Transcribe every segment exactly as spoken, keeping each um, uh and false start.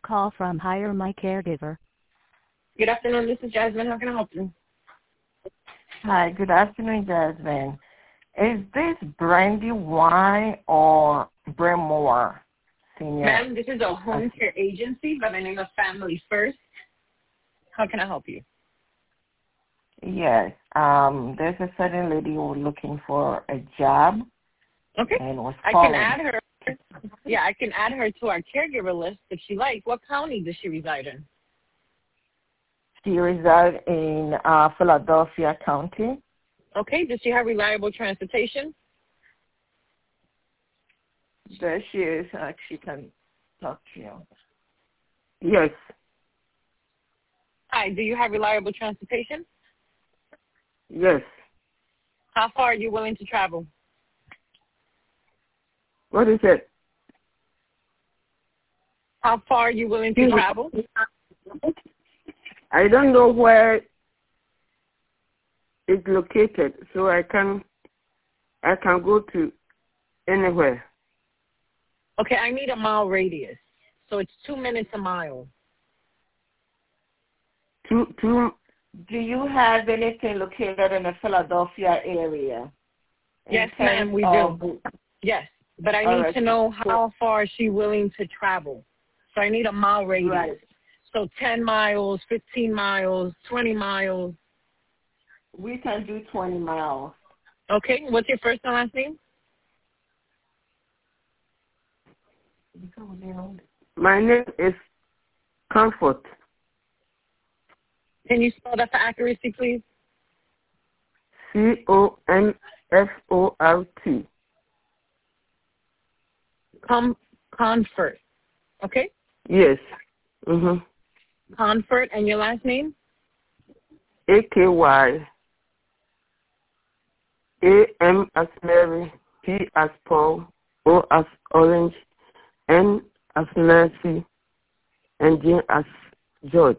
call from Hire My Caregiver. Good afternoon. This is Jasmine. How can I help you? Hi, good afternoon, Jasmine. Is this Brandywine or Bremore Senior? Ma'am, this is a home care agency by the name of Family First. How can I help you? Yes. Um, there's a certain lady who was looking for a job. Okay. And was I calling. can add her. Yeah, I can add her to our caregiver list if she likes. What county does she reside in? She resides in uh, Philadelphia County. Okay. Does she have reliable transportation? There she is. Uh, she can talk to you. Yes. Hi. Do you have reliable transportation? Yes. How far are you willing to travel? What is it? How far are you willing to travel? I don't know where it's located, so I can I can go to anywhere. Okay, I need a mile radius. So it's two minutes a mile. Two two. Do you have anything located in the Philadelphia area? Yes, ma'am, we of, do. Yes, but I need right. to know how far is she willing to travel. So I need a mile radius. Right. So ten miles, fifteen miles, twenty miles. We can do twenty miles. Okay, what's your first and last name? My name is Comfort. Can you spell that for accuracy, please? C O N F O R T. Com- Comfort. Okay? Yes. Mm-hmm. Comfort, and your last name? A K Y. A M as Mary, P as Paul, O as Orange, N as Nancy, and J as George.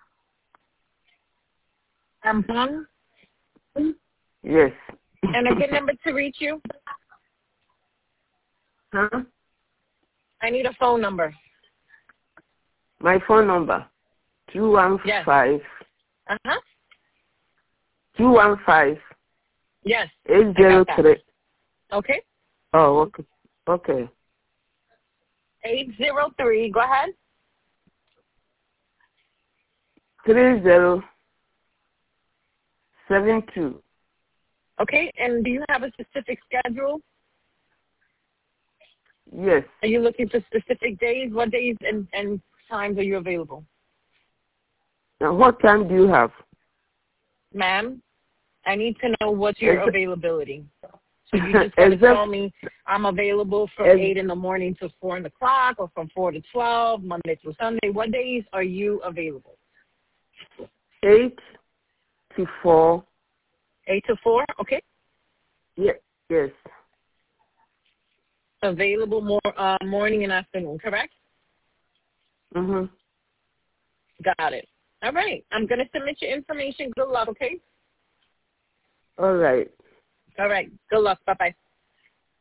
Ampong? Yes. And a good number to reach you? Huh? I need a phone number. My phone number, two one five. Yes. Uh-huh. two one five. Yes. eight zero three. Okay. Oh, okay. Okay. eight zero three, go ahead. three zero seven two. Okay, and do you have a specific schedule? Yes. Are you looking for specific days? What days and, and times are you available? Now, what time do you have? Ma'am, I need to know what's your Ex- availability. So you just want to tell me I'm available from Ex- eight in the morning to four in the clock, or from four to twelve, Monday through Sunday. What days are you available? eight to four. eight to four, okay. Yes. Yes. Available more uh, morning and afternoon, correct? Mhm. Got it. All right. I'm going to submit your information. Good luck, okay? All right. All right. Good luck. Bye-bye.